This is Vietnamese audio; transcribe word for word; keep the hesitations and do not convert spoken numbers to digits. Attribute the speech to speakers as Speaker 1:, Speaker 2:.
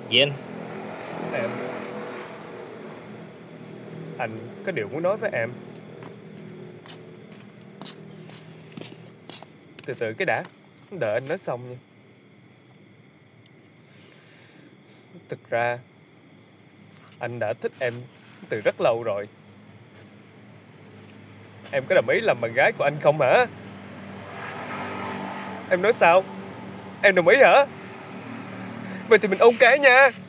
Speaker 1: Gì anh?
Speaker 2: Em Anh có điều muốn nói với em. Từ từ cái đã, đợi anh nói xong nha. Thực ra anh đã thích em từ rất lâu rồi. Em có đồng ý làm bạn gái của anh không hả? Em nói sao? Em đồng ý hả? Vậy thì mình ôm cái nha.